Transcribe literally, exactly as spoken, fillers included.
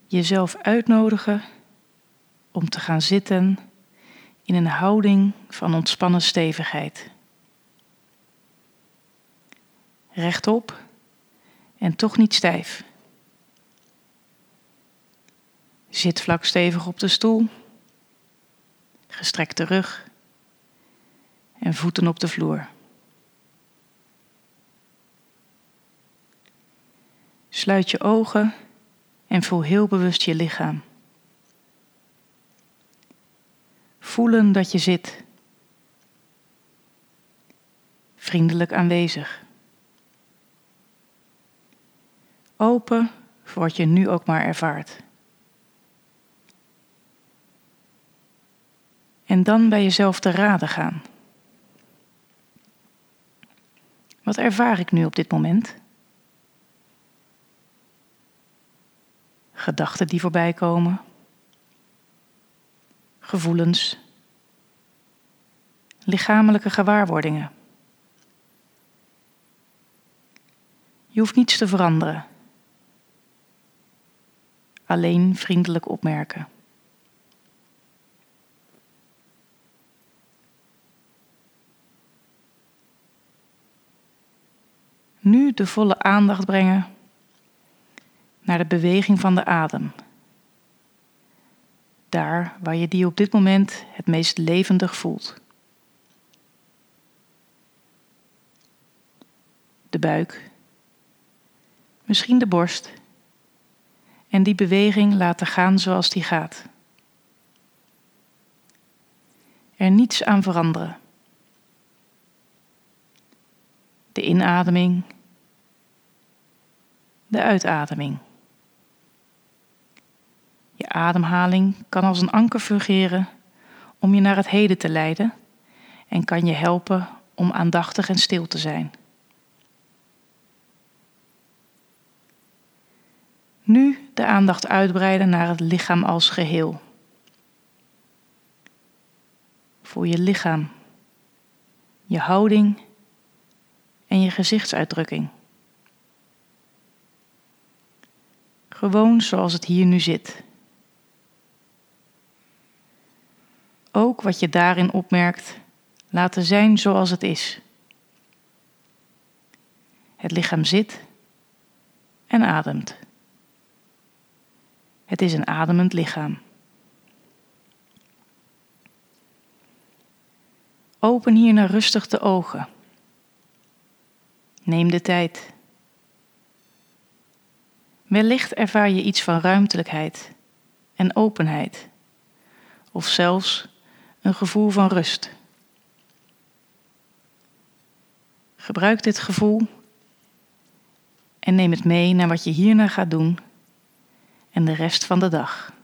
jezelf uitnodigen om te gaan zitten in een houding van ontspannen stevigheid. Rechtop en toch niet stijf. Zit vlak stevig op de stoel, gestrekte rug en voeten op de vloer. Sluit je ogen en voel heel bewust je lichaam. Voelen dat je zit. Vriendelijk aanwezig. Open voor wat je nu ook maar ervaart. En dan bij jezelf te raden gaan. Wat ervaar ik nu op dit moment? Gedachten die voorbij komen. Gevoelens. Lichamelijke gewaarwordingen. Je hoeft niets te veranderen. Alleen vriendelijk opmerken. Nu de volle aandacht brengen naar de beweging van de adem. Daar waar je die op dit moment het meest levendig voelt. De buik, misschien de borst, en die beweging laten gaan zoals die gaat. Er niets aan veranderen. De inademing, de uitademing. Je ademhaling kan als een anker fungeren om je naar het heden te leiden en kan je helpen om aandachtig en stil te zijn. Nu de aandacht uitbreiden naar het lichaam als geheel. Voel je lichaam, je houding en je gezichtsuitdrukking. Gewoon zoals het hier nu zit. Ook wat je daarin opmerkt, laten zijn zoals het is. Het lichaam zit en ademt. Het is een ademend lichaam. Open hierna rustig de ogen. Neem de tijd. Wellicht ervaar je iets van ruimtelijkheid en openheid, of zelfs een gevoel van rust. Gebruik dit gevoel en neem het mee naar wat je hierna gaat doen en de rest van de dag.